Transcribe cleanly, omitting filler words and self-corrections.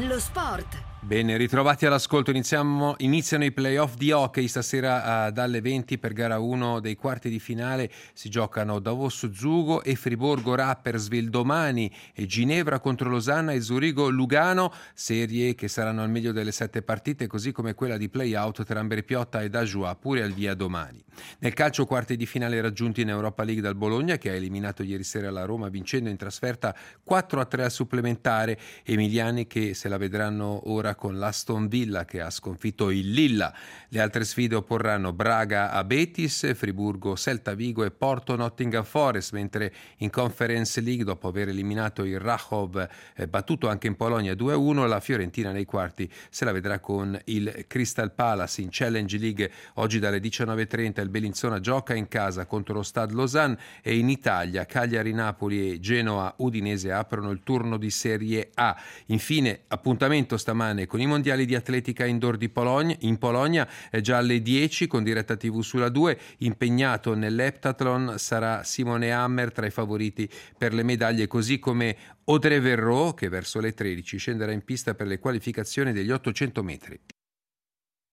Lo sport. Bene, ritrovati all'ascolto. Iniziano i playoff di hockey stasera dalle 20 per gara 1 dei quarti di finale. Si giocano Davos Zugo e Friburgo Rapperswil domani, e Ginevra contro Losanna e Zurigo Lugano, serie che saranno al meglio delle 7 partite, così come quella di play-out tra Amberi-Piotta e Ajoie, pure al via domani. Nel calcio, quarti di finale raggiunti in Europa League dal Bologna, che ha eliminato ieri sera la Roma vincendo in trasferta 4-3 al supplementare. Emiliani che se la vedranno ora con l'Aston Villa, che ha sconfitto il Lilla. Le altre sfide opporranno Braga a Betis, Friburgo Celta Vigo e Porto Nottingham Forest, mentre in Conference League, dopo aver eliminato il Rachov battuto anche in Polonia 2-1, la Fiorentina nei quarti se la vedrà con il Crystal Palace. In Challenge League oggi dalle 19:30 il Bellinzona gioca in casa contro lo Stade Lausanne, e in Italia Cagliari Napoli e Genoa Udinese aprono il turno di Serie A. Infine appuntamento stamane con i mondiali di atletica indoor in Polonia, già alle 10 con diretta TV sulla 2. Impegnato nell'heptathlon sarà Simone Hammer tra i favoriti per le medaglie, così come Audrey Verreau, che verso le 13 scenderà in pista per le qualificazioni degli 800 metri.